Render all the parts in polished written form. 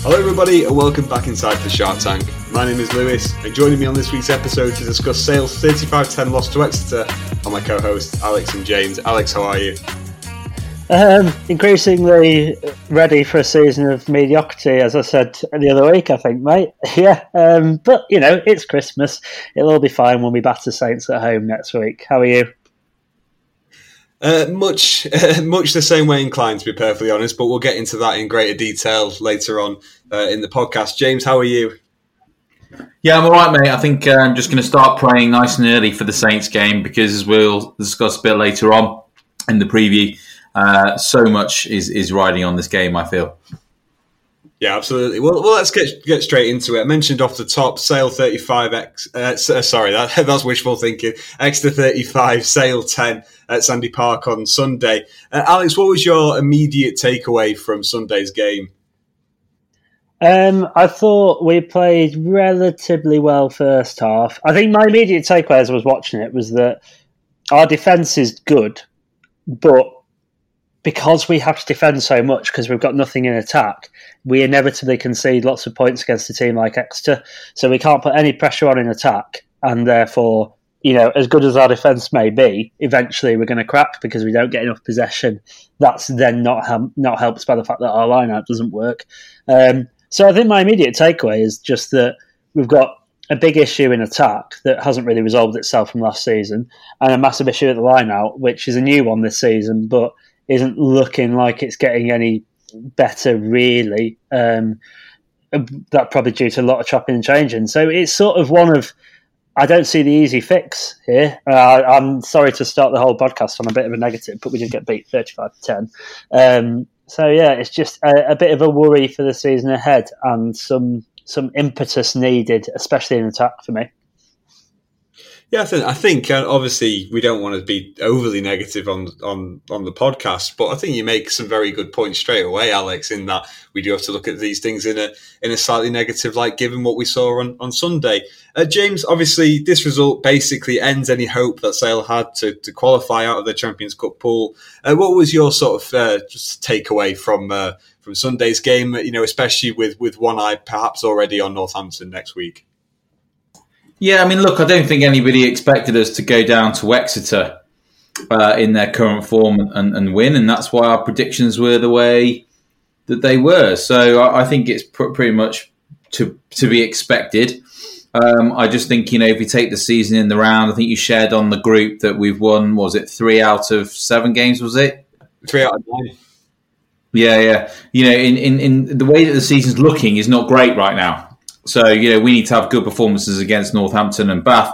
Hello everybody and welcome back inside the Shark Tank. My name is Lewis and joining me on this week's episode to discuss Sale's 35-10 loss to Exeter are my co-hosts Alex and James. Alex, how are you? Increasingly ready for a season of mediocrity, as I said the other week, I think, mate. Yeah, but you know, it's Christmas. It'll all be fine when we batter Saints at home next week. How are you? Much the same way inclined, to be perfectly honest, but we'll get into that in greater detail later on in the podcast. James, how are you? Yeah, I'm all right, mate. I think I'm just going to start praying nice and early for the Saints game because, as we'll discuss a bit later on in the preview, so much is riding on this game, I feel. Yeah, absolutely. Well, let's get straight into it. I mentioned off the top, Sale 35, that's wishful thinking. Exeter 35, Sale 10 at Sandy Park on Sunday. Alex, what was your immediate takeaway from Sunday's game? I thought we played relatively well first half. I think my immediate takeaway as I was watching it was that our defence is good, but because we have to defend so much because we've got nothing in attack, we inevitably concede lots of points against a team like Exeter. So we can't put any pressure on in attack, and therefore, you know, as good as our defence may be, eventually we're going to crack because we don't get enough possession. That's then not helped by the fact that our line-out doesn't work. So I think my immediate takeaway is just that we've got a big issue in attack that hasn't really resolved itself from last season, and a massive issue at the line-out, which is a new one this season, but isn't looking like it's getting any better, really. That probably due to a lot of chopping and changing. So it's sort of one of, I don't see the easy fix here. I'm sorry to start the whole podcast on a bit of a negative, but we did get beat 35-10. So yeah, it's just a bit of a worry for the season ahead and some impetus needed, especially in attack for me. Yeah, I think obviously we don't want to be overly negative on the podcast, but I think you make some very good points straight away, Alex, in that we do have to look at these things in a slightly negative light, given what we saw on Sunday. James, obviously this result basically ends any hope that Sale had to qualify out of the Champions Cup pool. What was your sort of just takeaway from Sunday's game? You know, especially with one eye perhaps already on Northampton next week. Yeah, I mean, look, I don't think anybody expected us to go down to Exeter in their current form and win, and that's why our predictions were the way that they were. So I think it's pretty much to be expected. I just think, you know, if we take the season in the round, I think you shared on the group that we've won, was it 3 out of 7 games, was it? 3 out of 9. Yeah. You know, in the way that the season's looking is not great right now. So, you know, we need to have good performances against Northampton and Bath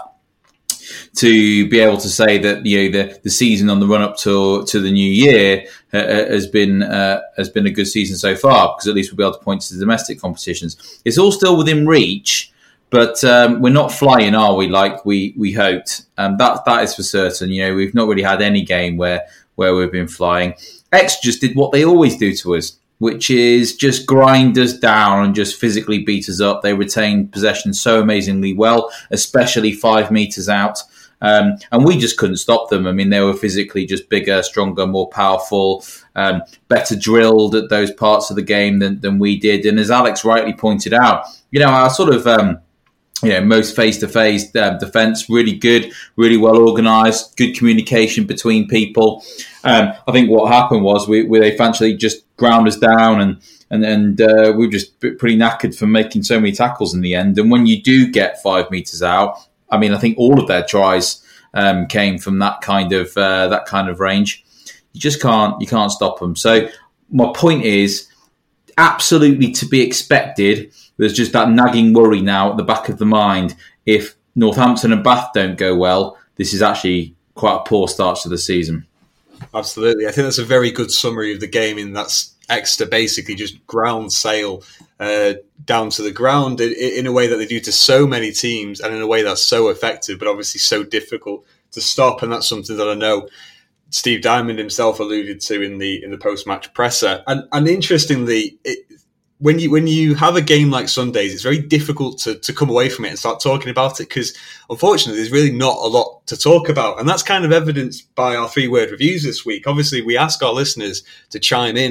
to be able to say that, you know, the season on the run up to the new year has been a good season so far, because at least we'll be able to point to the domestic competitions. It's all still within reach, but we're not flying, are we? Like we hoped. That is for certain. You know, we've not really had any game where we've been flying. X just did what they always do to us, which is just grind us down and just physically beat us up. They retained possession so amazingly well, especially 5 metres out. And we just couldn't stop them. I mean, they were physically just bigger, stronger, more powerful, better drilled at those parts of the game than we did. And as Alex rightly pointed out, you know, our sort of most face-to-face defence, really good, really well organised, good communication between people. I think what happened was they eventually just ground us down and we were just pretty knackered from making so many tackles in the end. And when you do get 5 metres out, I mean, I think all of their tries came from that kind of range. You just can't stop them. So my point is, absolutely to be expected. There's just that nagging worry now at the back of the mind. If Northampton and Bath don't go well, this is actually quite a poor start to the season. Absolutely. I think that's a very good summary of the game, in that Exeter basically just ground Sale down to the ground in a way that they do to so many teams, and in a way that's so effective, but obviously so difficult to stop. And that's something that I know Steve Diamond himself alluded to in the post-match presser. And interestingly, when you have a game like Sunday's, it's very difficult to come away from it and start talking about it, because unfortunately there's really not a lot to talk about. And that's kind of evidenced by our 3-word reviews this week. Obviously, we ask our listeners to chime in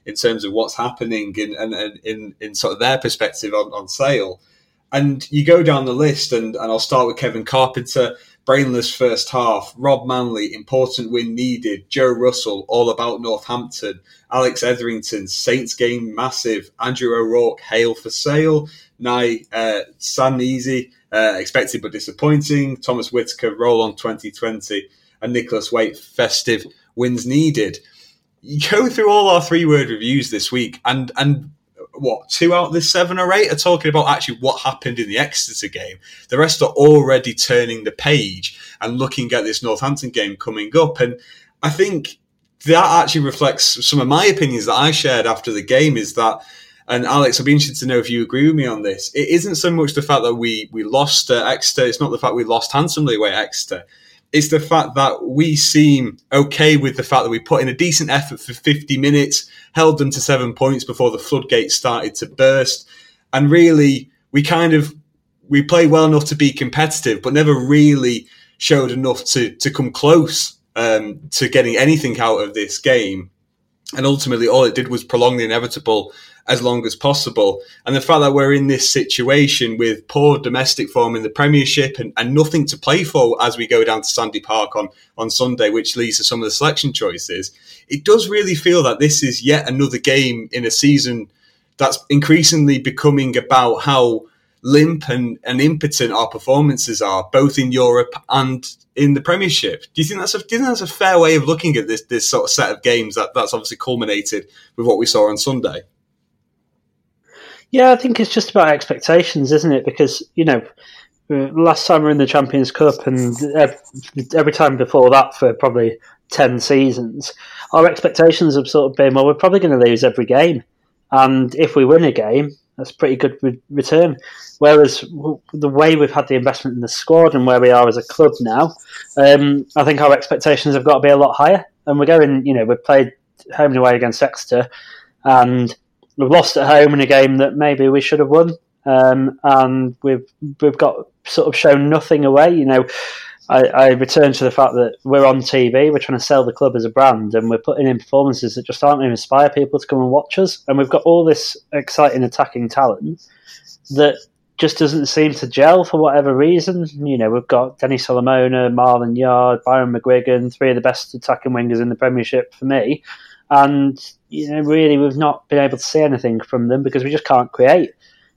in terms of what's happening in sort of their perspective on Sale. And you go down the list, and I'll start with Kevin Carpenter. Brainless first half. Rob Manley, important win needed. Joe Russell, all about Northampton. Alex Etherington, Saints game massive. Andrew O'Rourke, hail for Sale. Nye Sanese, expected but disappointing. Thomas Whitaker, roll on 2020. And Nicholas Waite, festive wins needed. You go through all our 3-word reviews this week, and what, 2 out of the 7 or 8 are talking about actually what happened in the Exeter game. The rest are already turning the page and looking at this Northampton game coming up. And I think that actually reflects some of my opinions that I shared after the game, is that, and Alex, I'd be interested to know if you agree with me on this, it isn't so much the fact that we lost Exeter, it's not the fact we lost handsomely away at Exeter. It's the fact that we seem okay with the fact that we put in a decent effort for 50 minutes, held them to 7 points before the floodgates started to burst. And really, we played well enough to be competitive, but never really showed enough to come close to getting anything out of this game. And ultimately, all it did was prolong the inevitable as long as possible. And the fact that we're in this situation with poor domestic form in the Premiership and nothing to play for as we go down to Sandy Park on Sunday, which leads to some of the selection choices, it does really feel that this is yet another game in a season that's increasingly becoming about how limp and impotent our performances are, both in Europe and in the Premiership. Do you think that's a fair way of looking at this sort of set of games that's obviously culminated with what we saw on Sunday? Yeah, I think it's just about expectations, isn't it? Because, last time we were in the Champions Cup and every time before that for probably 10 seasons, our expectations have sort of been, well, we're probably going to lose every game. And if we win a game, that's a pretty good return. Whereas the way we've had the investment in the squad and where we are as a club now, I think our expectations have got to be a lot higher. And we're going, we've played home and away against Exeter, and we've lost at home in a game that maybe we should have won, and we've got sort of shown nothing away. I return to the fact that we're on TV, we're trying to sell the club as a brand, and we're putting in performances that just aren't going to inspire people to come and watch us. And we've got all this exciting attacking talent that just doesn't seem to gel for whatever reason. We've got Denny Solomona, Marlon Yard, Byron McGuigan, 3 of the best attacking wingers in the Premiership for me. And, really, we've not been able to see anything from them because we just can't create.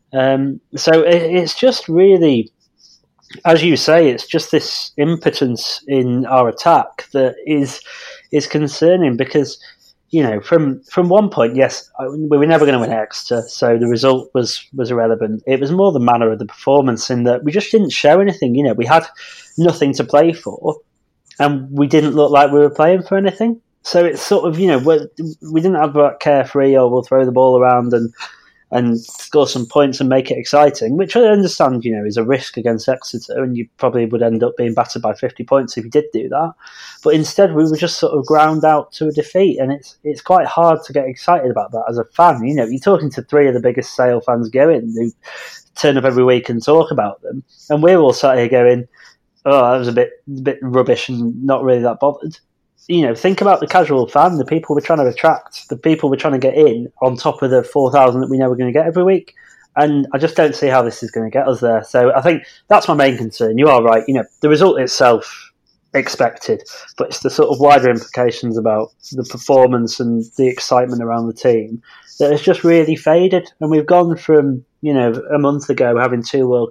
So it's just really, as you say, it's just this impotence in our attack that is concerning because, from one point, yes, we were never going to win Exeter, so the result was irrelevant. It was more the manner of the performance in that we just didn't show anything. We had nothing to play for and we didn't look like we were playing for anything. So it's sort of, we didn't have that carefree, or we'll throw the ball around and score some points and make it exciting, which I understand, is a risk against Exeter, and you probably would end up being battered by 50 points if you did do that. But instead, we were just sort of ground out to a defeat, and it's quite hard to get excited about that as a fan. You're talking to 3 of the biggest Sale fans going, who turn up every week and talk about them, and we're all sat here going, oh, that was a bit rubbish and not really that bothered. Think about the casual fan, the people we're trying to attract, the people we're trying to get in on top of the 4,000 that we know we're going to get every week. And I just don't see how this is going to get us there. So I think that's my main concern. You are right. The result itself expected, but it's the sort of wider implications about the performance and the excitement around the team that has just really faded. And we've gone from, a month ago having 4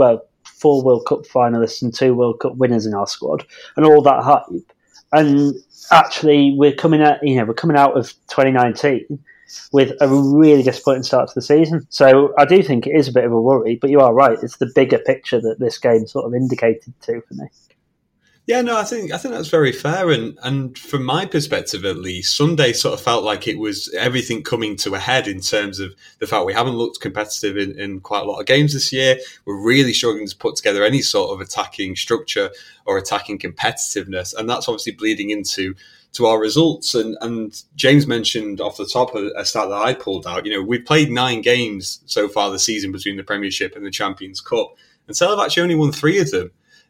World Cup finalists and 2 World Cup winners in our squad and all that hype. And actually, we're coming out of 2019 with a really disappointing start to the season. So I do think it is a bit of a worry, but you are right. It's the bigger picture that this game sort of indicated to for me. Yeah, no, I think that's very fair, and from my perspective at least, Sunday sort of felt like it was everything coming to a head in terms of the fact we haven't looked competitive in quite a lot of games this year. We're really struggling to put together any sort of attacking structure or attacking competitiveness, and that's obviously bleeding into our results. And James mentioned off the top a stat that I pulled out. We've played 9 games so far this season between the Premiership and the Champions Cup, and Sale have actually only won 3 of them.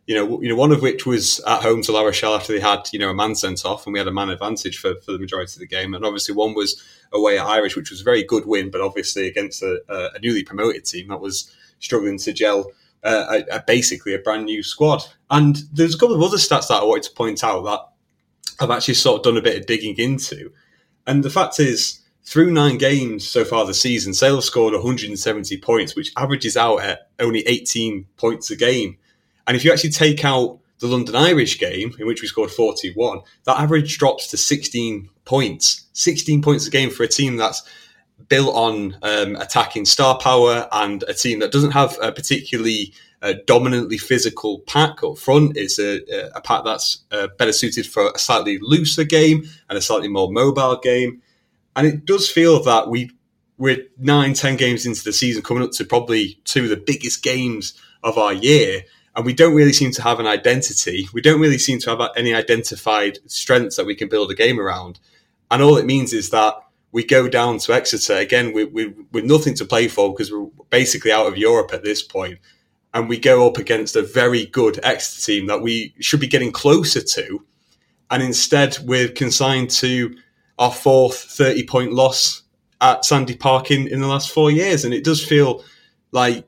One of which was at home to La Rochelle after they had, a man sent off, and we had a man advantage for the majority of the game. And obviously one was away at Irish, which was a very good win, but obviously against a newly promoted team that was struggling to gel basically a brand new squad. And there's a couple of other stats that I wanted to point out that I've actually sort of done a bit of digging into. And the fact is, through 9 games so far this season, Sale have scored 170 points, which averages out at only 18 points a game. And if you actually take out the London Irish game, in which we scored 41, that average drops to 16 points. 16 points a game for a team that's built on attacking star power, and a team that doesn't have a particularly dominantly physical pack up front. It's a pack that's better suited for a slightly looser game and a slightly more mobile game. And it does feel that we're 9-10 games into the season, coming up to probably 2 of the biggest games of our year, and we don't really seem to have an identity. We don't really seem to have any identified strengths that we can build a game around. And all it means is that we go down to Exeter, again, with nothing to play for because we're basically out of Europe at this point, and we go up against a very good Exeter team that we should be getting closer to, and instead we're consigned to our 4th 30-point loss at Sandy Park in the last 4 years. And it does feel like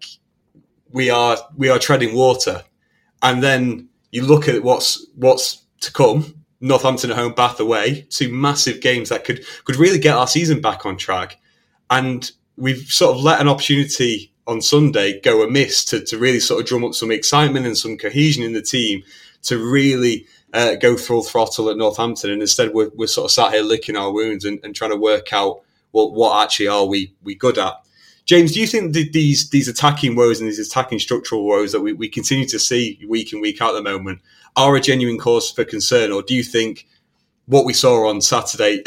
we are treading water. And then you look at what's to come. Northampton at home, Bath away, 2 massive games that could really get our season back on track. And we've sort of let an opportunity on Sunday go amiss to really sort of drum up some excitement and some cohesion in the team to really go full throttle at Northampton. And instead we're sort of sat here licking our wounds and trying to work out what actually are we good at. James, do you think that these attacking woes and these attacking structural woes that we continue to see week in, week out at the moment are a genuine cause for concern? Or do you think what we saw on Sunday,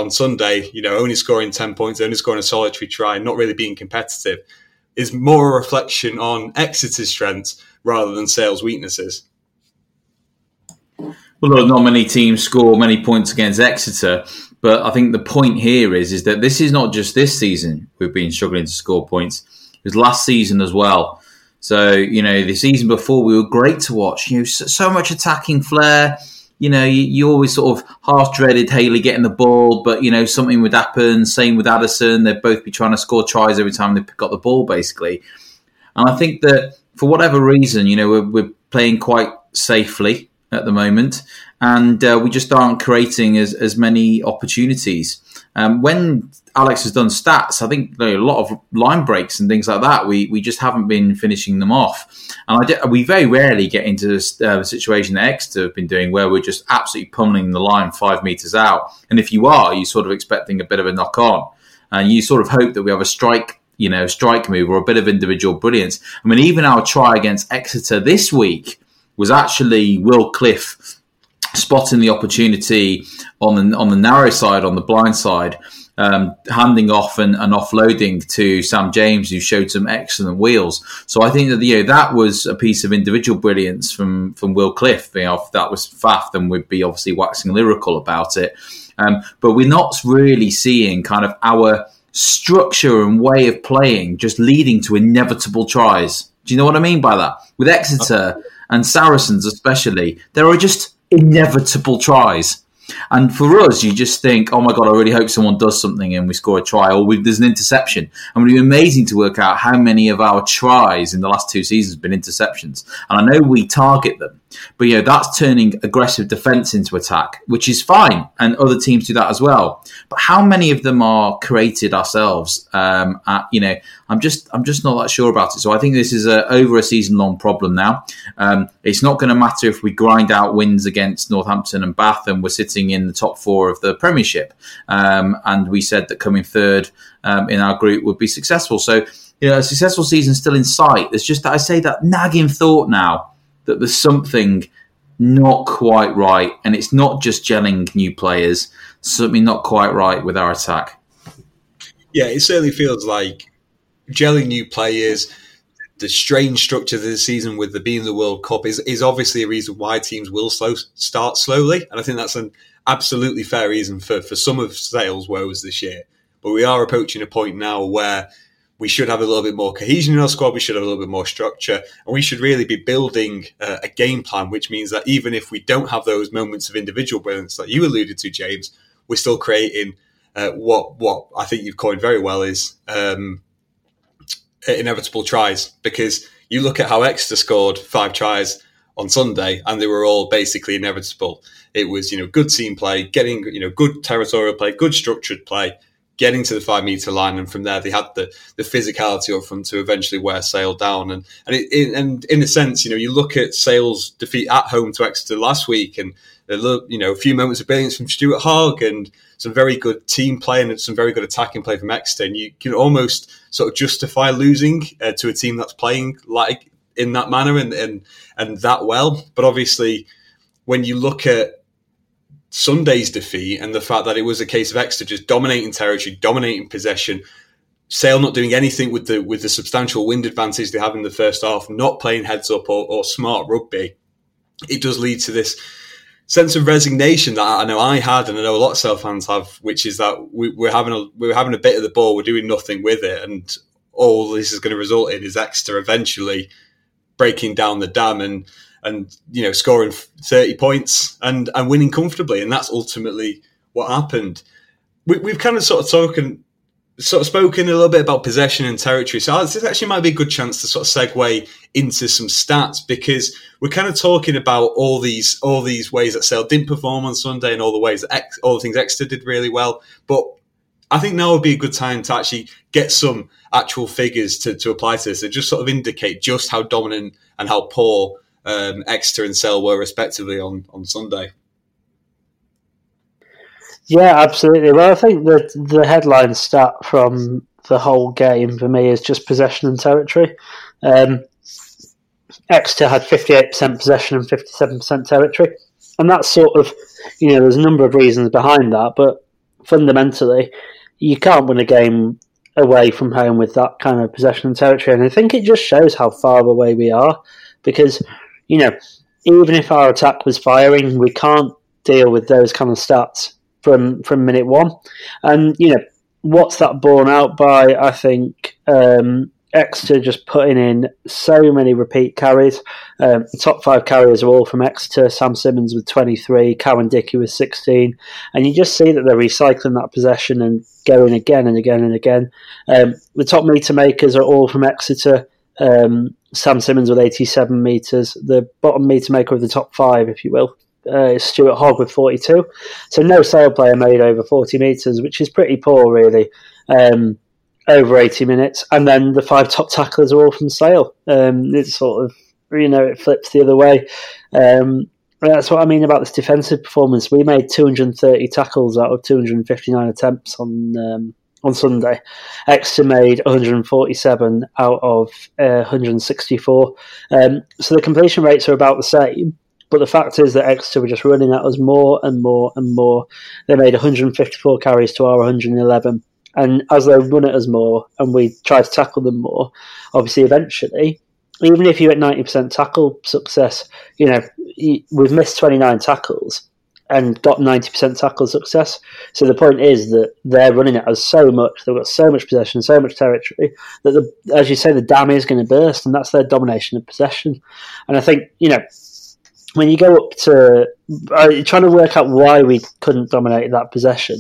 only scoring 10 points, only scoring a solitary try, not really being competitive, is more a reflection on Exeter's strengths rather than Sale's weaknesses? Well, look, not many teams score many points against Exeter, but I think the point here is that this is not just this season we've been struggling to score points. It was last season as well. So, the season before we were great to watch. So much attacking flair. You always sort of half dreaded Haley getting the ball, but, something would happen. Same with Addison. They'd both be trying to score tries every time they got the ball, basically. And I think that for whatever reason, we're playing quite safely at the moment, and we just aren't creating as many opportunities. When Alex has done stats, I think there are a lot of line breaks and things like that. We just haven't been finishing them off. And we very rarely get into the situation that Exeter have been doing, where we're just absolutely pummeling the line 5 metres out. And if you are, you're sort of expecting a bit of a knock on. And you sort of hope that we have a strike move or a bit of individual brilliance. I mean, even our try against Exeter this week was actually Will Cliff spotting the opportunity on the narrow side, on the blind side, handing off and offloading to Sam James, who showed some excellent wheels. So I think that that was a piece of individual brilliance from Will Cliff. If that was faff, then we'd be obviously waxing lyrical about it. But we're not really seeing kind of our structure and way of playing just leading to inevitable tries. Do you know what I mean by that? With Exeter and Saracens especially, there are just inevitable tries. And for us, you just think, oh my God, I really hope someone does something and we score a try, or there's an interception. And it would be amazing to work out how many of our tries in the last 2 seasons have been interceptions. And I know we target them, but that's turning aggressive defence into attack, which is fine. And other teams do that as well. But how many of them are created ourselves? I'm just not that sure about it. So I think this is over a season-long problem now. It's not going to matter if we grind out wins against Northampton and Bath and we're sitting in the top 4 of the Premiership. And we said that coming third in our group would be successful. So, a successful season still in sight. There's just, I say, that nagging thought now that there's something not quite right. And it's not just gelling new players, something not quite right with our attack. Yeah, it certainly feels like gelling new players, the strange structure of the season with being the World Cup is obviously a reason why teams will start slowly. And I think that's an absolutely fair reason for some of Sale's woes this year. But we are approaching a point now where we should have a little bit more cohesion in our squad. We should have a little bit more structure, and we should really be building a game plan, which means that even if we don't have those moments of individual brilliance that you alluded to, James, we're still creating what I think you've coined very well is inevitable tries. Because you look at how Exeter scored 5 tries on Sunday, and they were all basically inevitable. It was, good team play, getting, good territorial play, good structured play, getting to the 5 metre line, and from there they had the physicality up front to eventually wear Sale down. And in a sense, you look at Sale's defeat at home to Exeter last week, and a few moments of brilliance from Stuart Hogg and some very good team play and some very good attacking play from Exeter, and you can almost sort of justify losing to a team that's playing like in that manner and that well. But obviously, when you look at Sunday's defeat and the fact that it was a case of Exeter just dominating territory, dominating possession, Sale not doing anything with the substantial wind advantage they have in the first half, not playing heads up or smart rugby, it does lead to this sense of resignation that I know I had, and I know a lot of Sale fans have, which is that we're having a bit of the ball, we're doing nothing with it, and all this is going to result in is Exeter eventually breaking down the dam and scoring 30 points and winning comfortably. And that's ultimately what happened. We've kind of sort of spoken a little bit about possession and territory. So this actually might be a good chance to sort of segue into some stats, because we're kind of talking about all these ways that Sale didn't perform on Sunday and all the ways that all the things Exeter did really well. But I think now would be a good time to actually get some actual figures to apply to this and just sort of indicate just how dominant and how poor Exeter and Sale were respectively on Sunday. Yeah, absolutely. Well, I think the headline stat from the whole game for me is just possession and territory. Exeter had 58% possession and 57% territory. And that's sort of, there's a number of reasons behind that, but fundamentally, you can't win a game away from home with that kind of possession and territory. And I think it just shows how far away we are, because, even if our attack was firing, we can't deal with those kind of stats from minute one. And, what's that borne out by? I think Exeter just putting in so many repeat carries. The top 5 carriers are all from Exeter. Sam Simmons with 23, Cowan Dickey with 16. And you just see that they're recycling that possession and going again and again and again. The top metre makers are all from Exeter. Sam Simmons with 87 metres. The bottom metre maker of the top 5, if you will, is Stuart Hogg with 42. So no Sale player made over 40 metres, which is pretty poor, really, over 80 minutes. And then the 5 top tacklers are all from Sale. It's sort of, it flips the other way. That's what I mean about this defensive performance. We made 230 tackles out of 259 attempts on Sunday. Exeter made 147 out of 164. So the completion rates are about the same. But the fact is that Exeter were just running at us more and more and more. They made 154 carries to our 111. And as they run at us more and we try to tackle them more, obviously eventually, even if you're at 90% tackle success, we've missed 29 tackles and got 90% tackle success. So the point is that they're running at us so much, they've got so much possession, so much territory, that, as you say, the dam is going to burst, and that's their domination of possession. And I think, when you go up to trying to work out why we couldn't dominate that possession,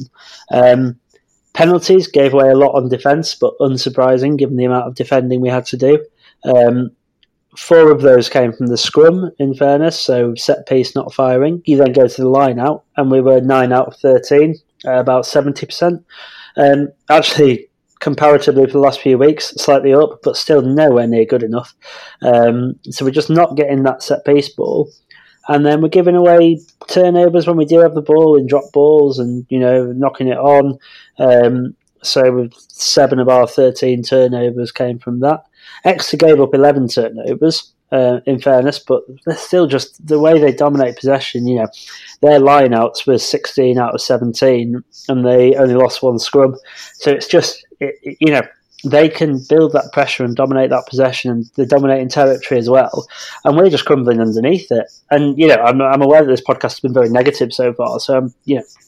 penalties gave away a lot on defence, but unsurprising given the amount of defending we had to do. 4 of those came from the scrum, in fairness, so set piece not firing. You then go to the line out, and we were 9 out of 13, about 70%. Actually, comparatively for the last few weeks, slightly up, but still nowhere near good enough. So we're just not getting that set piece ball. And then we're giving away turnovers when we do have the ball in drop balls and, knocking it on. So 7 of our 13 turnovers came from that. Exeter gave up 11 turnovers, in fairness, but they're still just the way they dominate possession. Their lineouts were 16 out of 17, and they only lost 1 scrum. So it's just, they can build that pressure and dominate that possession, and they're dominating territory as well. And we're just crumbling underneath it. And, I'm aware that this podcast has been very negative so far. So,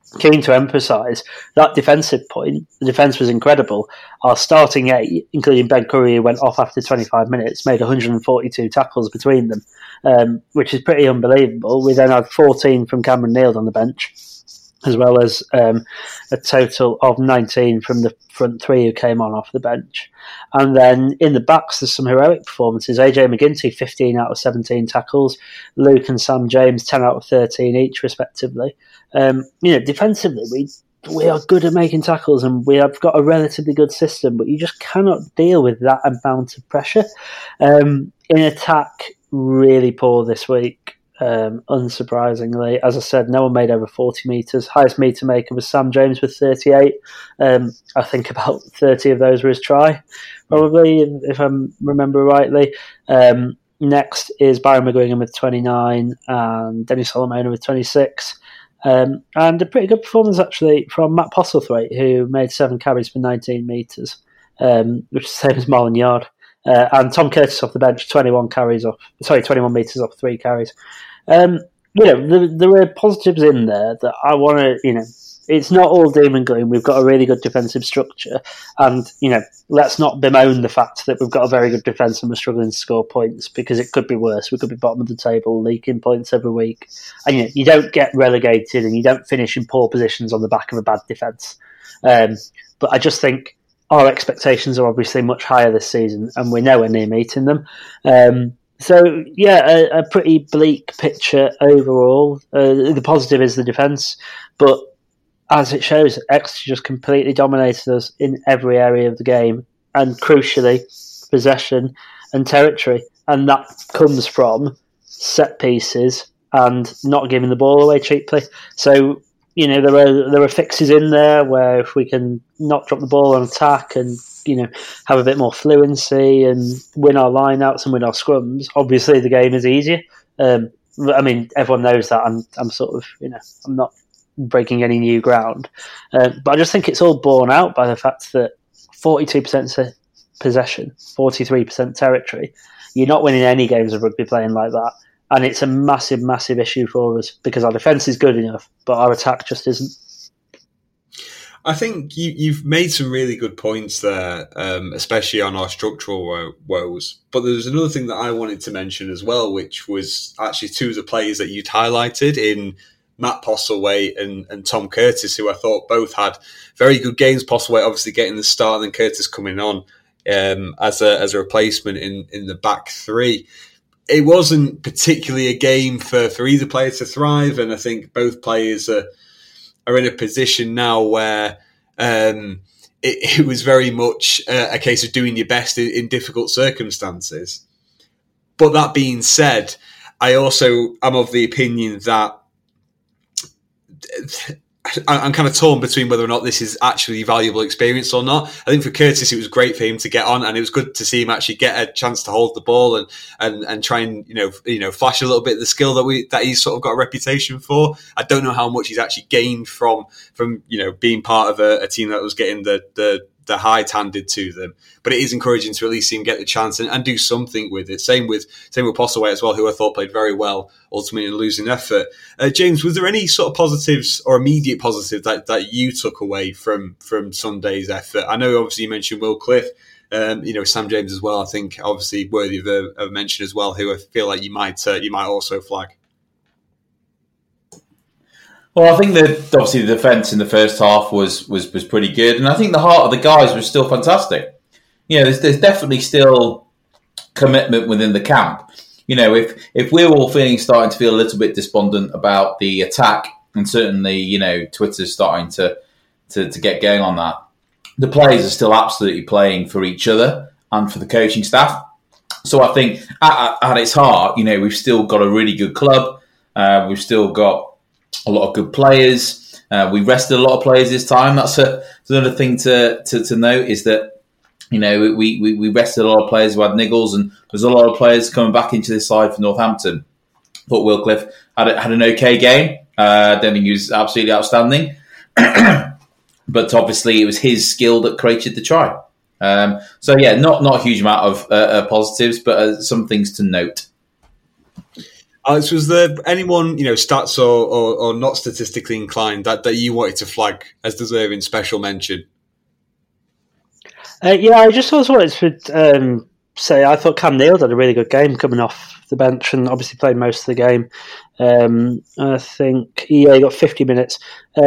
keen to emphasise that defensive point. The defence was incredible. Our starting 8, including Ben Curry, who went off after 25 minutes, made 142 tackles between them, which is pretty unbelievable. We then had 14 from Cameron Neild on the bench, as well as a total of 19 from the front 3 who came on off the bench. And then in the backs, there's some heroic performances. AJ McGinty, 15 out of 17 tackles. Luke and Sam James, 10 out of 13 each, respectively. Defensively, we are good at making tackles and we have got a relatively good system, but you just cannot deal with that amount of pressure. In attack, really poor this week. Unsurprisingly, as I said, no one made over 40 metres. Highest metre maker was Sam James with 38. I think about 30 of those were his try, probably, if I remember rightly. Next is Byron McGuigan with 29 and Dennis Solomona with 26. And a pretty good performance, actually, from Matt Postlethwaite, who made 7 carries for 19 metres, which is the same as Marlon Yard. And Tom Curtis off the bench, 21 metres off 3 carries. There are positives in there that I want to, it's not all doom and gloom. We've got a really good defensive structure. And, let's not bemoan the fact that we've got a very good defence and we're struggling to score points, because it could be worse. We could be bottom of the table, leaking points every week. And, you don't get relegated and you don't finish in poor positions on the back of a bad defence. But I just think our expectations are obviously much higher this season, and we're nowhere near meeting them. A pretty bleak picture overall. The positive is the defence, but as it shows, Exeter just completely dominated us in every area of the game, and crucially, possession and territory. And that comes from set pieces and not giving the ball away cheaply. So, there are fixes in there where if we can not drop the ball on attack and, have a bit more fluency and win our lineouts and win our scrums, obviously the game is easier. Everyone knows that. I'm sort of, I'm not breaking any new ground. But I just think it's all borne out by the fact that 42% possession, 43% territory. You're not winning any games of rugby playing like that. And it's a massive, massive issue for us because our defence is good enough, but our attack just isn't. I think you've made some really good points there, especially on our structural woes. But there's another thing that I wanted to mention as well, which was actually 2 of the players that you'd highlighted in Matt Postlethwaite and Tom Curtis, who I thought both had very good games. Postlethwaite obviously getting the start, and then Curtis coming on as a replacement in the back 3. It wasn't particularly a game for either player to thrive, and I think both players are in a position now where it was very much a case of doing your best in difficult circumstances. But that being said, I also am of the opinion that I'm kind of torn between whether or not this is actually valuable experience or not. I think for Curtis, it was great for him to get on, and it was good to see him actually get a chance to hold the ball and try and flash a little bit of the skill that he's sort of got a reputation for. I don't know how much he's actually gained from being part of a team that was getting the hides handed to them, but it is encouraging to at least see him get the chance and do something with it. Same with Postlethwaite as well, who I thought played very well ultimately in a losing effort. James, was there any sort of positives or immediate positives that you took away from Sunday's effort? I know obviously you mentioned Will Cliff, Sam James as well. I think obviously worthy of mention as well, who I feel like you might also flag. Well, I think that obviously the defence in the first half was pretty good, and I think the heart of the guys was still fantastic. There's definitely still commitment within the camp. If we're all starting to feel a little bit despondent about the attack, and certainly Twitter's starting to get going on that, the players are still absolutely playing for each other and for the coaching staff. So I think at its heart, we've still got a really good club. We've still got a lot of good players. We rested a lot of players this time. That's another thing to note is that we rested a lot of players who had niggles, and there's a lot of players coming back into this side for Northampton. I thought Will Cliff had an okay game. I don't think he was absolutely outstanding, but obviously it was his skill that created the try. Not a huge amount of positives, but some things to note. Alex, was there anyone, stats or not statistically inclined that you wanted to flag as deserving special mention? I just also wanted to say I thought Cam Neal had a really good game coming off the bench and obviously played most of the game. I think he got 50 minutes.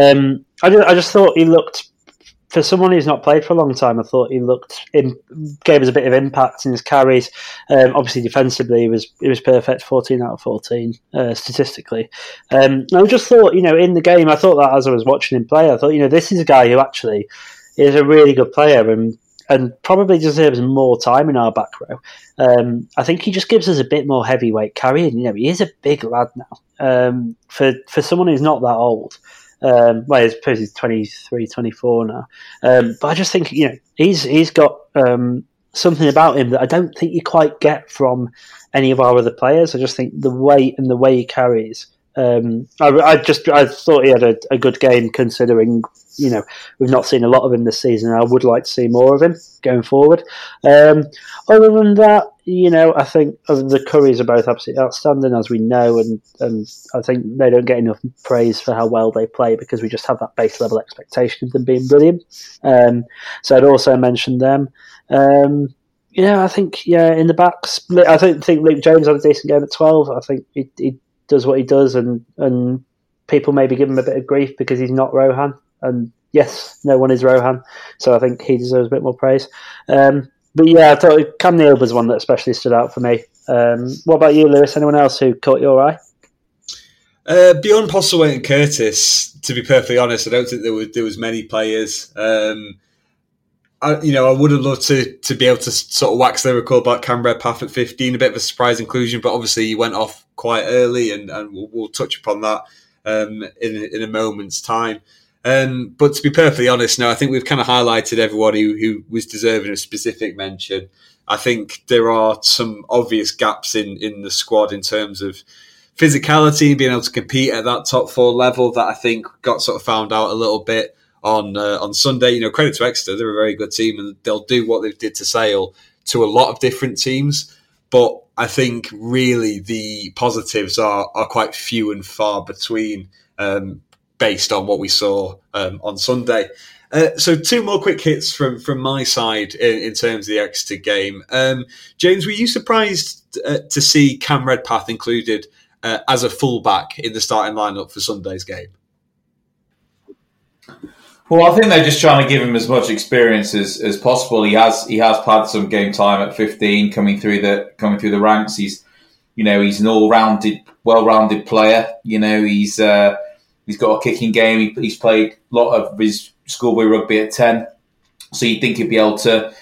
I just thought he looked, for someone who's not played for a long time, I thought he gave us a bit of impact in his carries. Obviously, defensively, he was perfect, 14 out of 14 statistically. I just thought, in the game, I thought that as I was watching him play, I thought, this is a guy who actually is a really good player and probably deserves more time in our back row. I think he just gives us a bit more heavyweight carrying. He is a big lad now. For someone who's not that old. I suppose he's 23, 24 now. But I just think, he's got something about him that I don't think you quite get from any of our other players. I just think the weight and the way he carries. I thought he had a good game considering, we've not seen a lot of him this season. I would like to see more of him going forward. Other than that, I think the Currys are both absolutely outstanding, as we know, and I think they don't get enough praise for how well they play because we just have that base level expectation of them being brilliant. So I'd also mention them. I think in the backs, I think Luke James had a decent game at 12. I think he does what he does, and people maybe give him a bit of grief because he's not Rohan. And yes, no one is Rohan, so I think he deserves a bit more praise. But I thought Cam Neal was one that especially stood out for me. What about you, Lewis? Anyone else who caught your eye? Beyond Postlewaite and Curtis, to be perfectly honest, I don't think there was many players. I would have loved to be able to sort of wax lyrical about Cam Redpath at 15, a bit of a surprise inclusion, but obviously he went off quite early, and we'll touch upon that in a moment's time. But to be perfectly honest, no, I think we've kind of highlighted everyone who was deserving of specific mention. I think there are some obvious gaps in the squad in terms of physicality and being able to compete at that top four level that I think got sort of found out a little bit on Sunday. Credit to Exeter, they're a very good team and they'll do what they did to Sale to a lot of different teams. But I think really the positives are quite few and far between based on what we saw on Sunday. So two more quick hits from my side in terms of the Exeter game. James, were you surprised to see Cam Redpath included as a fullback in the starting lineup for Sunday's game? Well, I think they're just trying to give him as much experience as possible. He has had some game time at 15 coming through the ranks. He's an all-rounded, well-rounded player. He's got a kicking game. He's played a lot of his schoolboy rugby at 10, so you'd think he'd be able to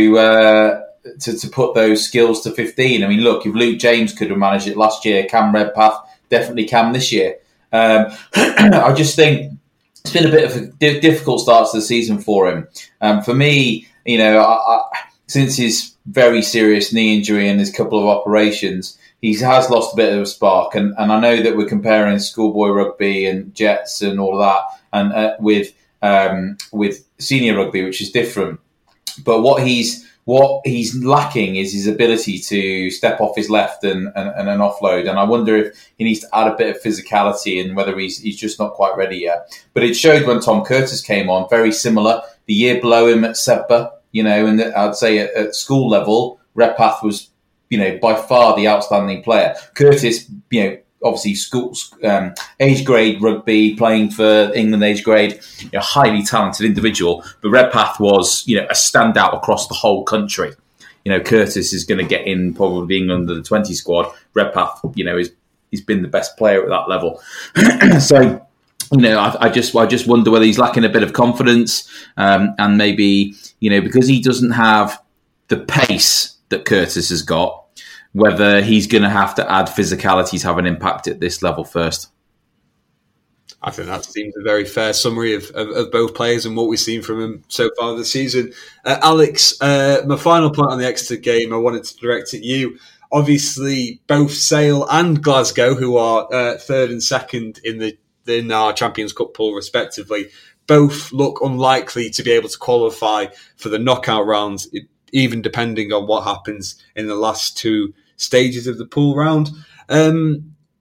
put those skills to 15. I mean, look, if Luke James could have managed it last year, Cam Redpath definitely can this year. I just think it's been a bit of a difficult start to the season for him. For me, since his very serious knee injury and his couple of operations, he has lost a bit of a spark. And I know that we're comparing schoolboy rugby and Jets and all of that, and with senior rugby, which is different. But what he's lacking is his ability to step off his left and an offload. And I wonder if he needs to add a bit of physicality and whether he's just not quite ready yet. But it showed when Tom Curtis came on, very similar. The year below him at Sebba, and I'd say at school level, Redpath was, by far the outstanding player. Curtis, obviously school age grade rugby, playing for England age grade, a highly talented individual. But Redpath was, a standout across the whole country. Curtis is going to get in probably England under the 20 squad. Redpath, he's been the best player at that level. So, I just wonder whether he's lacking a bit of confidence, and maybe, because he doesn't have the pace that Curtis has got, whether he's going to have to add physicality to have an impact at this level first. I think that seems a very fair summary of both players and what we've seen from them so far this season. Alex, my final point on the Exeter game I wanted to direct at you. Obviously, both Sale and Glasgow, who are third and second in our Champions Cup pool respectively, both look unlikely to be able to qualify for the knockout rounds, even depending on what happens in the last two stages of the pool round.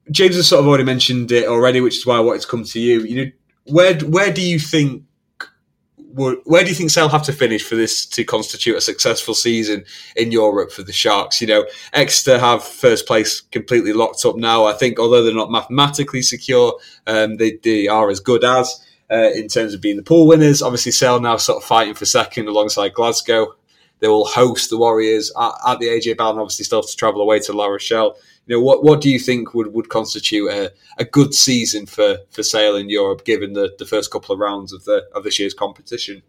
James has sort of already mentioned it already, which is why I wanted to come to you. You know, where do you think Sale have to finish for this to constitute a successful season in Europe for the Sharks? You know, Exeter have first place completely locked up now. I think although they're not mathematically secure, they are as good as in terms of being the pool winners. Obviously, Sale now sort of fighting for second alongside Glasgow. They will host the Warriors at the AJ Bell, obviously still have to travel away to La Rochelle. You know, what do you think would constitute a good season for Sale in Europe, given the first couple of rounds of this year's competition?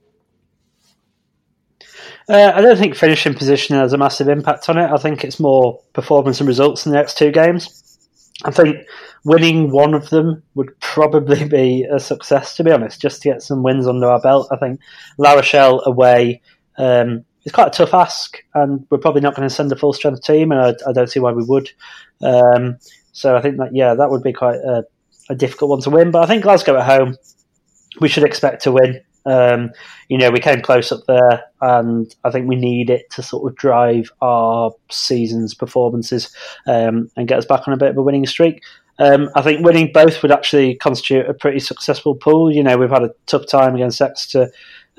I don't think finishing position has a massive impact on it. I think it's more performance and results in the next two games. I think winning one of them would probably be a success, to be honest, just to get some wins under our belt. I think La Rochelle away it's quite a tough ask, and we're probably not going to send a full strength team, and I don't see why we would. So I think that would be quite a difficult one to win. But I think Glasgow at home, we should expect to win. We came close up there, and I think we need it to sort of drive our season's performances and get us back on a bit of a winning streak. I think winning both would actually constitute a pretty successful pool. You know, we've had a tough time against Exeter.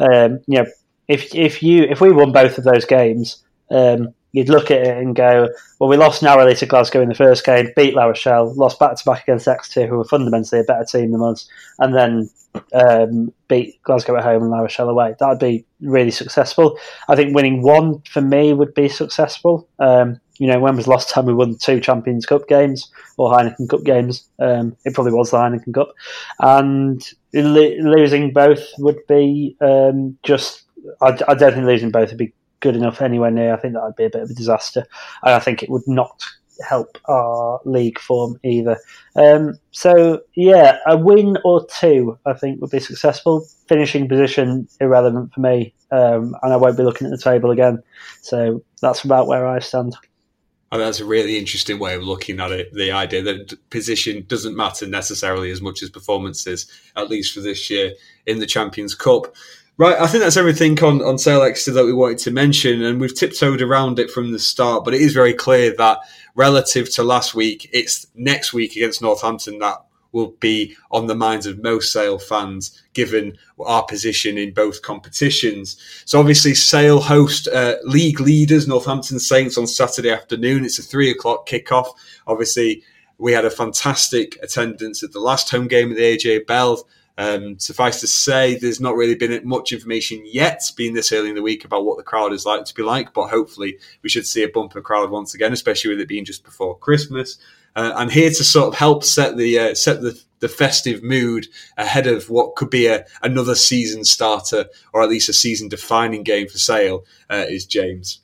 If we won both of those games, you'd look at it and go, well, we lost narrowly to Glasgow in the first game, beat La Rochelle, lost back-to-back against Exeter, who were fundamentally a better team than us, and then beat Glasgow at home and La Rochelle away. That would be really successful. I think winning one, for me, would be successful. When was the last time we won 2 Champions Cup games or Heineken Cup games? It probably was the Heineken Cup. And losing both would be I don't think losing both would be good enough anywhere near. I think that would be a bit of a disaster. And I think it would not help our league form either. A win or 2, I think, would be successful. Finishing position, irrelevant for me. And I won't be looking at the table again. So that's about where I stand. And that's a really interesting way of looking at it. The idea that position doesn't matter necessarily as much as performances, at least for this year in the Champions Cup. Right, I think that's everything on Sale Exeter that we wanted to mention, and we've tiptoed around it from the start, but it is very clear that relative to last week, it's next week against Northampton that will be on the minds of most Sale fans, given our position in both competitions. So obviously Sale host league leaders Northampton Saints on Saturday afternoon. It's a 3:00 kickoff. Obviously, we had a fantastic attendance at the last home game of the AJ Bell. Suffice to say, there's not really been much information yet, being this early in the week, about what the crowd is like to be like, but hopefully we should see a bumper crowd once again, especially with it being just before Christmas. And here to sort of help set the festive mood ahead of what could be another season starter, or at least a season-defining game for Sale, is James.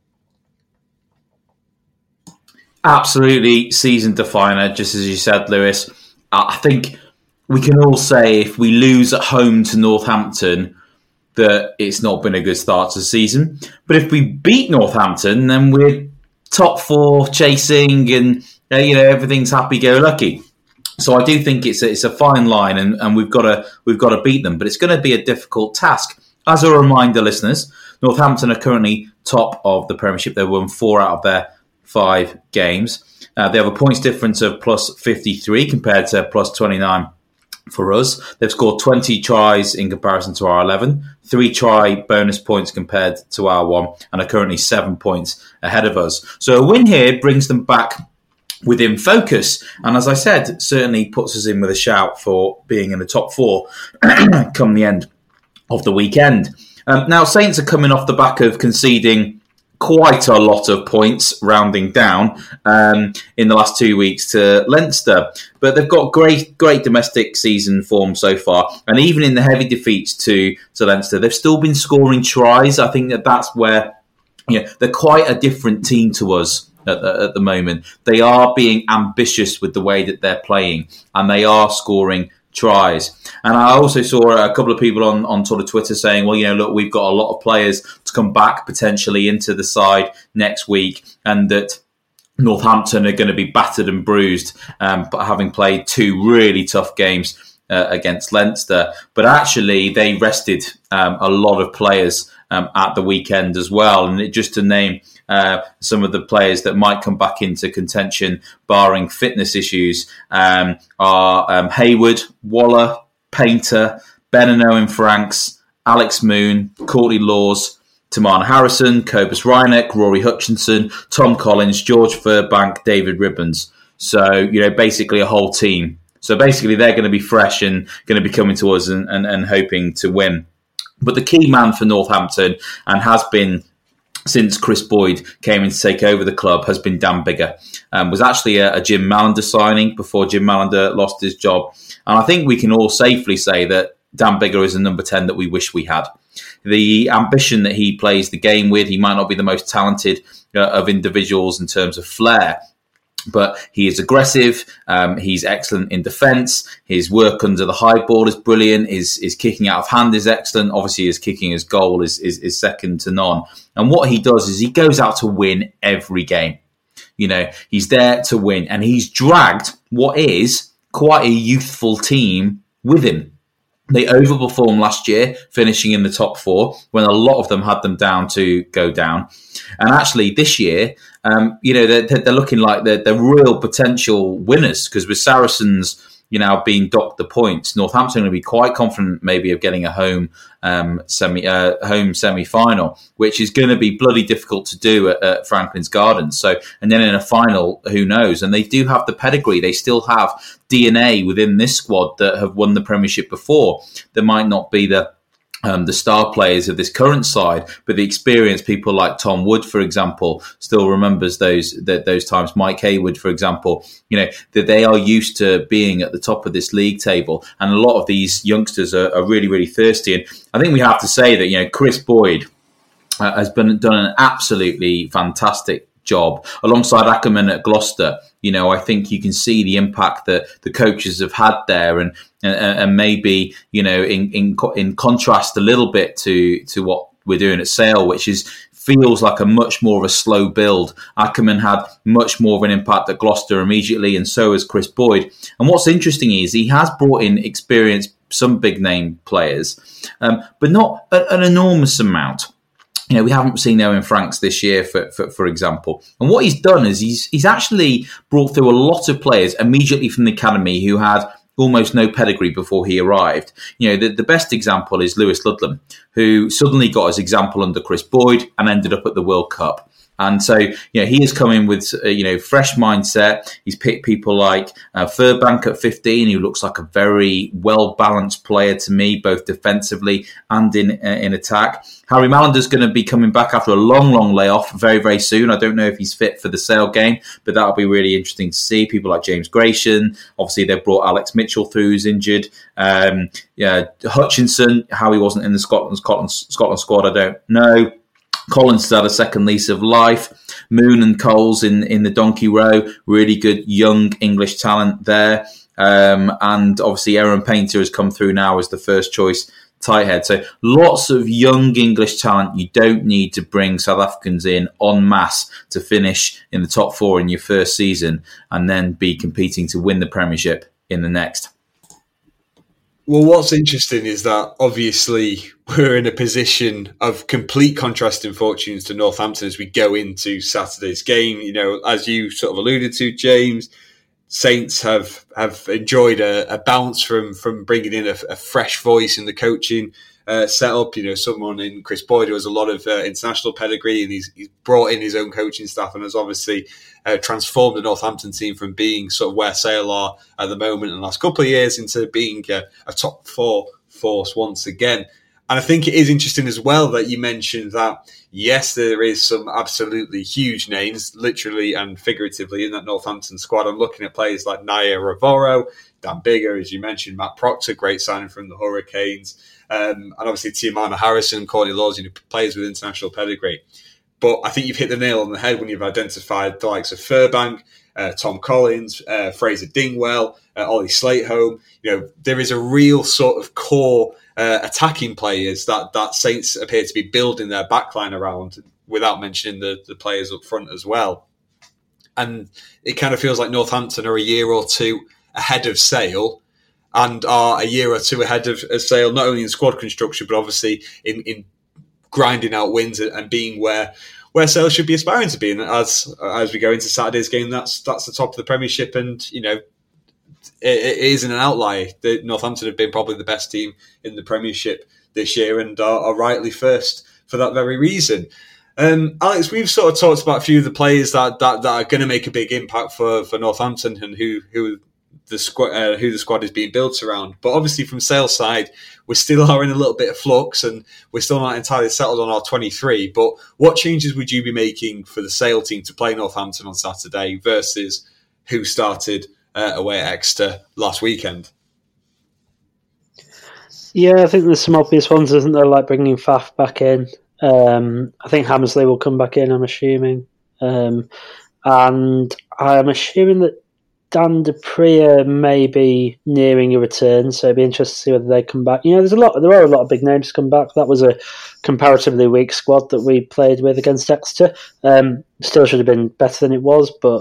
Absolutely season definer, just as you said, Lewis. I think we can all say if we lose at home to Northampton that it's not been a good start to the season. But if we beat Northampton, then we're top 4 chasing and everything's happy-go-lucky. So I do think it's a fine line, and we've got to beat them. But it's going to be a difficult task. As a reminder, listeners, Northampton are currently top of the Premiership. They've won 4 out of their 5 games. They have a points difference of plus 53 compared to plus 29 for us. They've scored 20 tries in comparison to our 11, 3 try bonus points compared to our 1, and are currently 7 points ahead of us. So a win here brings them back within focus, and as I said, certainly puts us in with a shout for being in the top 4 come the end of the weekend. Now, Saints are coming off the back of conceding quite a lot of points, rounding down, in the last 2 weeks to Leinster. But they've got great domestic season form so far. And even in the heavy defeats to Leinster, they've still been scoring tries. I think that's where they're quite a different team to us at the moment. They are being ambitious with the way that they're playing, and they are scoring tries. And I also saw a couple of people on sort of Twitter saying, well, look, we've got a lot of players to come back potentially into the side next week, and that Northampton are going to be battered and bruised, but having played 2 really tough games against Leinster. But actually, they rested a lot of players at the weekend as well. And just to name Some of the players that might come back into contention, barring fitness issues, are Hayward, Waller, Painter, Ben and Owen Franks, Alex Moon, Courtney Laws, Tamana Harrison, Cobus Reinach, Rory Hutchinson, Tom Collins, George Furbank, David Ribbons. So, basically a whole team. So basically they're going to be fresh and going to be coming to us and hoping to win. But the key man for Northampton, and has been since Chris Boyd came in to take over the club, has been Dan Biggar. Was actually a Jim Mallender signing before Jim Mallender lost his job. And I think we can all safely say that Dan Biggar is a number 10 that we wish we had. The ambition that he plays the game with, he might not be the most talented of individuals in terms of flair, but he is aggressive. He's excellent in defence. His work under the high ball is brilliant. His kicking out of hand is excellent. Obviously, his kicking as goal is second to none. And what he does is he goes out to win every game. He's there to win, and he's dragged what is quite a youthful team with him. They overperformed last year, finishing in the top 4, when a lot of them had them down to go down. And actually, this year, they're looking like they're real potential winners, because with Saracens, being docked the points, Northampton are going to be quite confident maybe of getting a home semi-final, which is going to be bloody difficult to do at Franklin's Gardens. So, and then in a final, who knows? And they do have the pedigree. They still have DNA within this squad that have won the Premiership before. There might not be the star players of this current side, but the experienced people like Tom Wood, for example, still remembers those times. Mike Hayward, for example, that they are used to being at the top of this league table, and a lot of these youngsters are really, really thirsty. And I think we have to say that Chris Boyd has done an absolutely fantastic job alongside Ackerman at Gloucester. I think you can see the impact that the coaches have had there, and maybe in contrast a little bit to what we're doing at Sale, which feels like a much more of a slow build. Ackerman had much more of an impact at Gloucester immediately, and so has Chris Boyd. And what's interesting is he has brought in experienced, some big name players, but not an enormous amount. We haven't seen Owen Franks this year, for example. And what he's done is he's actually brought through a lot of players immediately from the academy who had almost no pedigree before he arrived. The best example is Lewis Ludlam, who suddenly got his example under Chris Boyd and ended up at the World Cup. And so, he has come in with, fresh mindset. He's picked people like Furbank at 15, who looks like a very well-balanced player to me, both defensively and in attack. Harry Mallander's going to be coming back after a long, long layoff very, very soon. I don't know if he's fit for the Sale game, but that'll be really interesting to see. People like James Gratian. Obviously, they've brought Alex Mitchell through, who's injured. Hutchinson, how he wasn't in the Scotland squad, I don't know. Collins has had a second lease of life. Moon and Coles in the Donkey Row, really good young English talent there. And obviously Aaron Painter has come through now as the first choice tight head. So lots of young English talent. You don't need to bring South Africans in en masse to finish in the top 4 in your first season and then be competing to win the Premiership in the next. Well, what's interesting is that obviously we're in a position of complete contrasting fortunes to Northampton as we go into Saturday's game. As you sort of alluded to, James, Saints have enjoyed a bounce from bringing in a fresh voice in the coaching setup. Someone in Chris Boyd who has a lot of international pedigree, and he's brought in his own coaching staff and has obviously transformed the Northampton team from being sort of where Sale are at the moment in the last couple of years into being a top 4 force once again. And I think it is interesting as well that you mentioned that, yes, there is some absolutely huge names, literally and figuratively, in that Northampton squad. I'm looking at players like Naya Ravoro, Dan Biggar, as you mentioned, Matt Proctor, great signing from the Hurricanes, and obviously Tiamana Harrison, Courtney Laws, players with international pedigree. But I think you've hit the nail on the head when you've identified the likes of Furbank, Tom Collins, Fraser Dingwell, Ollie Slateholme. There is a real sort of core attacking players that Saints appear to be building their backline around, without mentioning the players up front as well. And it kind of feels like Northampton are a year or two ahead of Sale, and are a year or two ahead of Sale, not only in squad construction, but obviously in grinding out wins and being where where Sale should be aspiring to be. And as we go into Saturday's game, that's the top of the Premiership, and it isn't an outlier. Northampton have been probably the best team in the Premiership this year, and are rightly first for that very reason. Alex, we've sort of talked about a few of the players that are going to make a big impact for Northampton, and who the squad is being built around. But obviously, from Sale's side, we still are in a little bit of flux, and we're still not entirely settled on our 23. But what changes would you be making for the Sale team to play Northampton on Saturday versus who started away at Exeter last weekend? Yeah, I think there's some obvious ones, isn't there? Like bringing Faf back in. I think Hammersley will come back in, I'm assuming. And I'm assuming that Dan du Preez may be nearing a return, so it'd be interesting to see whether they come back. There are a lot of big names to come back. That was a comparatively weak squad that we played with against Exeter. Still should have been better than it was, but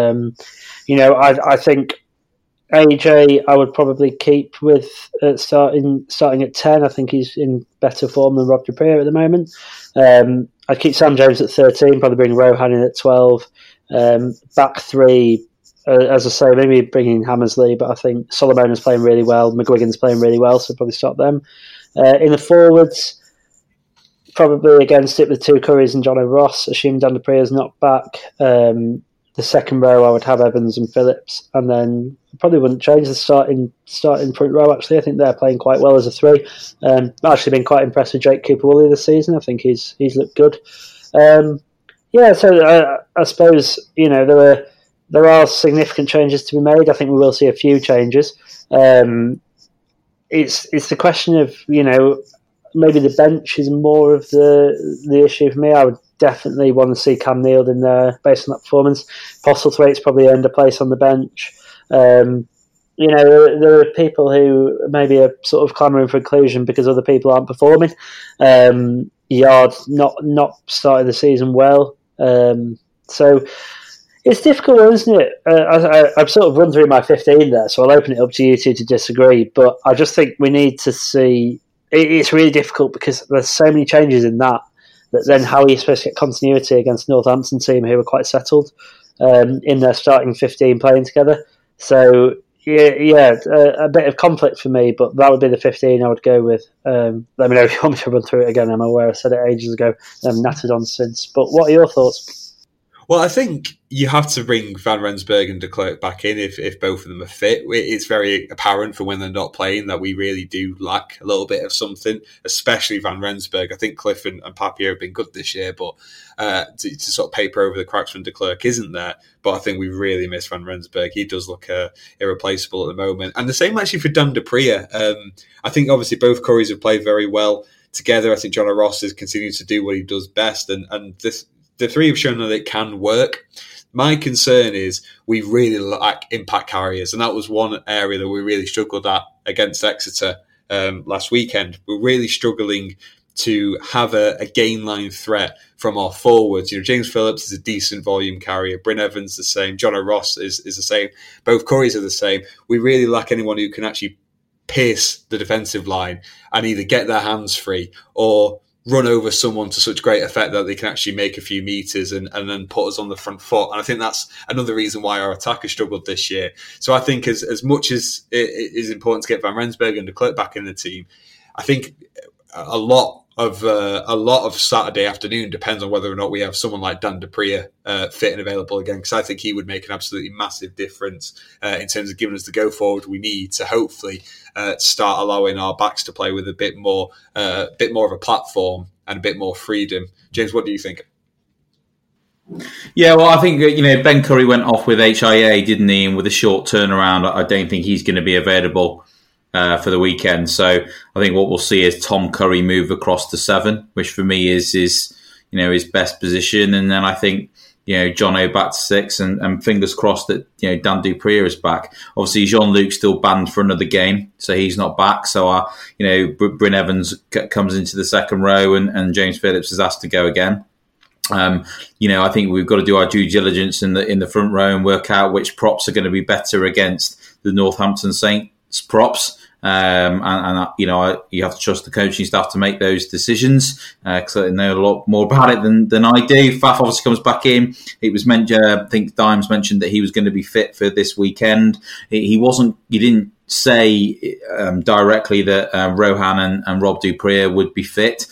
I think AJ I would probably keep with starting at 10. I think he's in better form than Rob du Preez at the moment. I'd keep Sam Jones at 13, probably bring Rohan in at 12. Back three, as I say, maybe bringing Hammersley, but I think Solomon is playing really well, McGuigan's playing really well, so probably start them. In the forwards, probably against it with two Currys and John O'Ross, assuming Dan du Preez is not back. The second row, I would have Evans and Phillips, and then probably wouldn't change the starting front row. Actually, I think they're playing quite well as a three. I've actually been quite impressed with Jake Cooper-Woolley this season. I think he's looked good. So I suppose there are significant changes to be made. I think we will see a few changes. It's the question of maybe the bench is more of the issue for me. I would definitely want to see Cam Neild in there based on that performance. Postlethwaite's probably earned a place on the bench. There are people who maybe are sort of clamouring for inclusion because other people aren't performing. Yard not started the season well. So it's difficult, isn't it? I've sort of run through my 15 there, so I'll open it up to you two to disagree. But I just think we need to see. It's really difficult because there's so many changes in that then how are you supposed to get continuity against Northampton team who are quite settled in their starting 15 playing together? So a bit of conflict for me, but that would be the 15 I would go with. Let me know if you want me to run through it again. I'm aware I said it ages ago and I've nattered on since. But what are your thoughts? Well, I think you have to bring Van Rensburg and de Klerk back in if both of them are fit. It's very apparent from when they're not playing that we really do lack a little bit of something, especially Van Rensburg. I think Cliff and Papio have been good this year, but to sort of paper over the cracks when de Klerk isn't there. But I think we really miss Van Rensburg. He does look irreplaceable at the moment. And the same actually for Dan du Preez. I think obviously both Currys have played very well together. I think John O'Ross is continuing to do what he does best, and the three have shown that it can work. My concern is we really lack impact carriers, and that was one area that we really struggled at against Exeter last weekend. We're really struggling to have a gain line threat from our forwards. James Phillips is a decent volume carrier. Bryn Evans the same. John O'Ross is the same. Both Currys are the same. We really lack anyone who can actually pierce the defensive line and either get their hands free or run over someone to such great effect that they can actually make a few metres and then put us on the front foot. And I think that's another reason why our attack has struggled this year. So I think as much as it is important to get Van Rensburg and de Klerk back in the team, I think a lot of Saturday afternoon depends on whether or not we have someone like Dan du Preez fit and available again, because I think he would make an absolutely massive difference in terms of giving us the go forward we need to hopefully start allowing our backs to play with a bit more of a platform and a bit more freedom. James, what do you think? Yeah, well, I think Ben Curry went off with HIA, didn't he? And with a short turnaround, I don't think he's going to be available for the weekend. So I think what we'll see is Tom Curry move across to 7, which for me is his best position. And then I think John O back to 6, and fingers crossed that Dan du Preez is back. Obviously, Jean-Luc's still banned for another game, so he's not back. So Bryn Evans comes into the second row, and James Phillips is asked to go again. I think we've got to do our due diligence in the front row and work out which props are going to be better against the Northampton Saints props. And you have to trust the coaching staff to make those decisions because they know a lot more about it than I do. Faf obviously comes back in. It was mentioned, I think Dimes mentioned that he was going to be fit for this weekend. He wasn't. He didn't say directly that Rohan and Rob du Preez would be fit,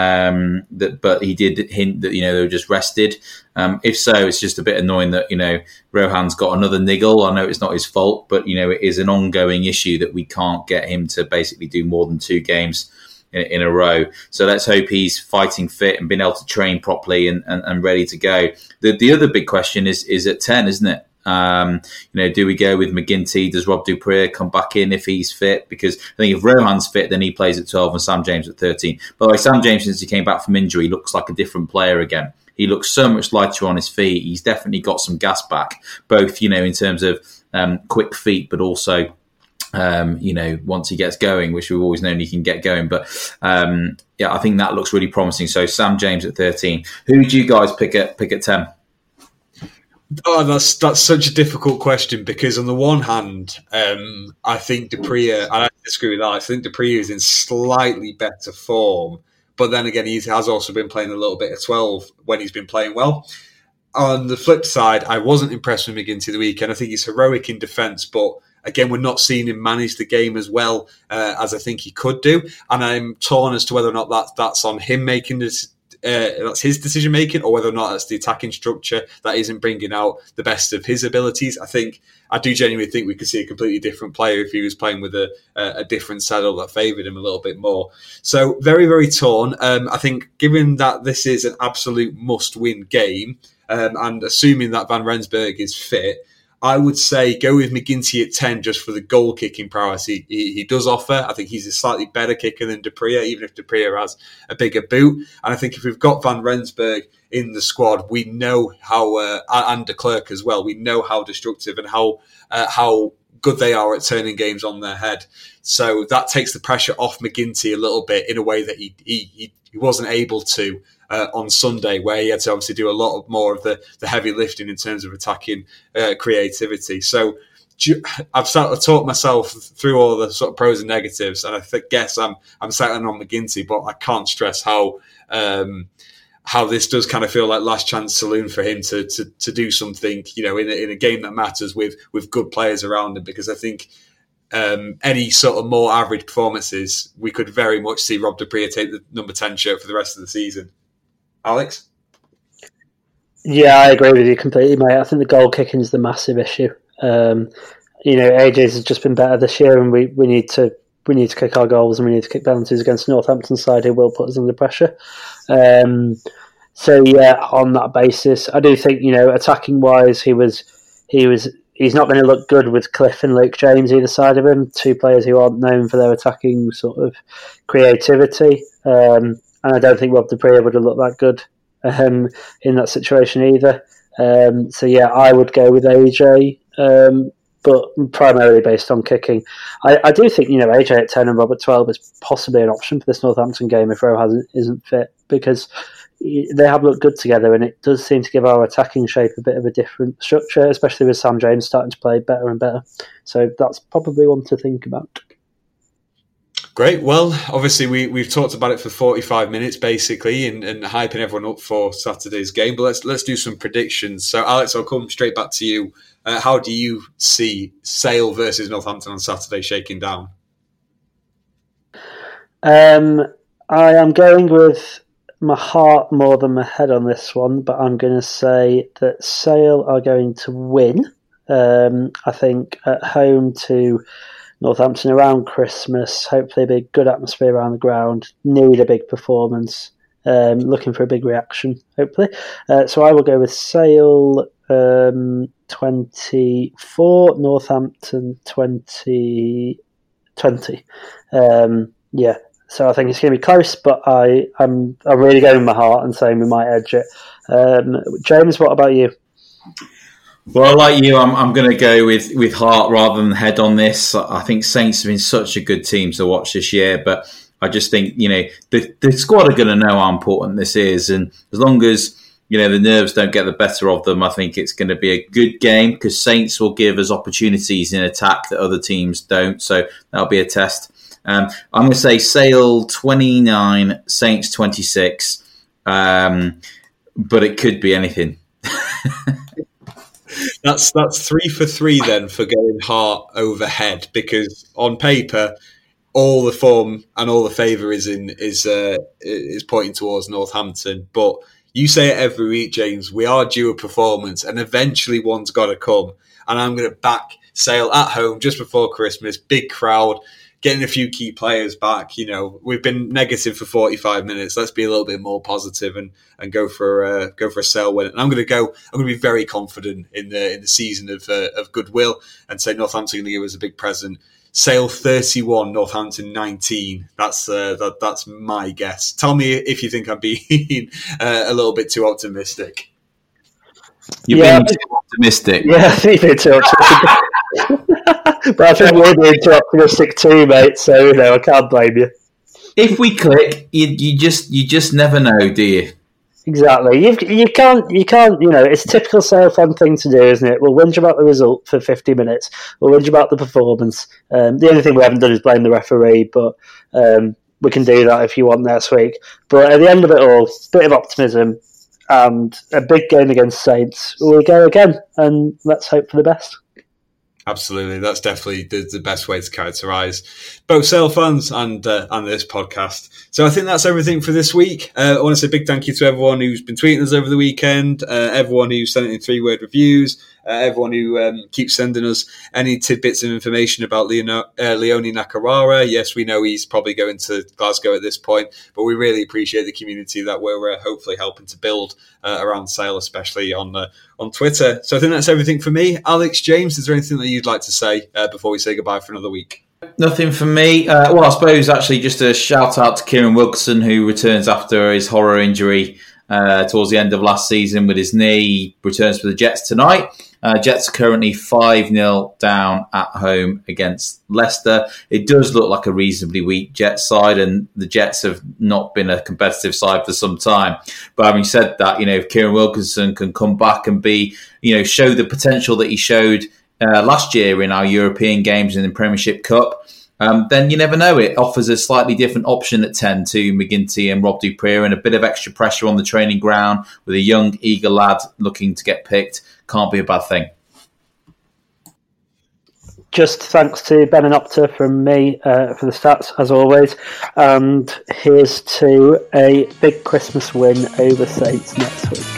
but he did hint that they were just rested. If so, it's just a bit annoying that Rohan's got another niggle. I know it's not his fault, but it is an ongoing issue that we can't get him to basically do more than 2 games in a row. So let's hope he's fighting fit and being able to train properly and ready to go. The other big question is at 10, isn't it? Do we go with McGinty? Does Rob du Preez come back in if he's fit? Because I think if Rohan's fit, then he plays at 12 and Sam James at 13. By the way, Sam James, since he came back from injury, looks like a different player again. He looks so much lighter on his feet. He's definitely got some gas back, both in terms of quick feet, but also once he gets going, which we've always known he can get going. But I think that looks really promising. So Sam James at 13. Who do you guys pick at 10? Oh, that's such a difficult question because on the one hand, I think du Preez, and I disagree with that, I think du Preez is in slightly better form, but then again, he has also been playing a little bit of 12 when he's been playing well. On the flip side, I wasn't impressed with McGinty the weekend. I think he's heroic in defence, but again, we're not seeing him manage the game as well as I think he could do, and I'm torn as to whether or not that's on him making this. That's his decision making, or whether or not that's the attacking structure that isn't bringing out the best of his abilities. I do genuinely think we could see a completely different player if he was playing with a different saddle that favoured him a little bit more. So very, very torn. I think given that this is an absolute must-win game, and assuming that Van Rensburg is fit, I would say go with McGinty at 10 just for the goal-kicking prowess he does offer. I think he's a slightly better kicker than du Preez, even if du Preez has a bigger boot. And I think if we've got Van Rensburg in the squad, we know how, and de Klerk as well, we know how destructive and how good they are at turning games on their head. So that takes the pressure off McGinty a little bit in a way that he wasn't able to on Sunday, where he had to obviously do a lot more of the heavy lifting in terms of attacking creativity. So I've sort of taught myself through all the sort of pros and negatives, and I guess I'm settling on McGinty, but I can't stress how this does kind of feel like last chance saloon for him to do something, in a game that matters with good players around him, because I think any sort of more average performances, we could very much see Rob du Preez take the number 10 shirt for the rest of the season. Alex? Yeah, I agree with you completely, mate. I think the goal kicking is the massive issue. AJ's has just been better this year, and we need to kick our goals, and we need to kick penalties against Northampton's side, who will put us under pressure. So yeah, on that basis, I do think attacking wise, he's not going to look good with Cliff and Luke James either side of him, 2 players who aren't known for their attacking sort of creativity. And I don't think Rob du Preez would have looked that good in that situation either. So yeah, I would go with AJ, but primarily based on kicking. I do think AJ at 10 and Rob at 12 is possibly an option for this Northampton game if Rohan isn't fit, because they have looked good together, and it does seem to give our attacking shape a bit of a different structure, especially with Sam James starting to play better and better. So that's probably one to think about. Great. Well, obviously we've talked about it for 45 minutes basically, and hyping everyone up for Saturday's game. But let's do some predictions. So Alex, I'll come straight back to you. How do you see Sale versus Northampton on Saturday shaking down? I am going with my heart more than my head on this one, but I'm going to say that Sale are going to win. I think at home to Northampton around Christmas, hopefully a big good atmosphere around the ground, need a big performance, looking for a big reaction, hopefully. So I will go with Sale 24, Northampton 20. Yeah, so I think it's going to be close, but I'm really going with my heart and saying we might edge it. James, what about you? Well, like you, I'm going to go with heart rather than head on this. I think Saints have been such a good team to watch this year, but I just think the squad are going to know how important this is, and as long as the nerves don't get the better of them. I think it's going to be a good game because Saints will give us opportunities in attack that other teams don't. So that'll be a test. I'm going to say Sale 29, Saints 26, but it could be anything. That's 3 for 3 then for going heart over head, because on paper all the form and all the favour is pointing towards Northampton. But you say it every week, James, we are due a performance and eventually one's got to come. And I'm going to back Sale at home just before Christmas, big crowd, getting a few key players back. We've been negative for 45 minutes. Let's be a little bit more positive and go for a Sale win. And I'm going to be very confident in the season of goodwill and say Northampton are going to give us a big present. Sale 31, Northampton 19. That's my guess. Tell me if you think I'm being a little bit too optimistic. You're being too optimistic. Yeah, I think you're too optimistic. But I think we're being too optimistic too, mate. So I can't blame you. If we click, you just never know, do you? Exactly. You can't. It's a typical Sale fan thing to do, isn't it? We'll whinge about the result for 50 minutes. We'll whinge about the performance. The only thing we haven't done is blame the referee, but we can do that if you want next week. But at the end of it all, a bit of optimism and a big game against Saints. We go again, and let's hope for the best. Absolutely, that's definitely the best way to characterise both Sale fans and this podcast. So I think that's everything for this week. I want to say a big thank you to everyone who's been tweeting us over the weekend, everyone who sent in 3-word reviews, everyone who keeps sending us any tidbits of information about Leone Nakarawa. Yes, we know he's probably going to Glasgow at this point, but we really appreciate the community that we're hopefully helping to build around Sale, especially on Twitter. So I think that's everything for me. Alex, James, is there anything that you'd like to say before we say goodbye for another week? Nothing from me. I suppose actually just a shout out to Kieran Wilkinson, who returns after his horror injury towards the end of last season with his knee. He returns for the Jets tonight. Jets are currently 5-0 down at home against Leicester. It does look like a reasonably weak Jets side, and the Jets have not been a competitive side for some time. But having said that, if Kieran Wilkinson can come back and be, show the potential that he showed last year in our European games and the Premiership Cup, then you never know. It offers a slightly different option at 10 to McGinty and Rob Dupree, and a bit of extra pressure on the training ground with a young, eager lad looking to get picked. Can't be a bad thing. Just thanks to Ben and Opta from me for the stats, as always. And here's to a big Christmas win over Saints next week.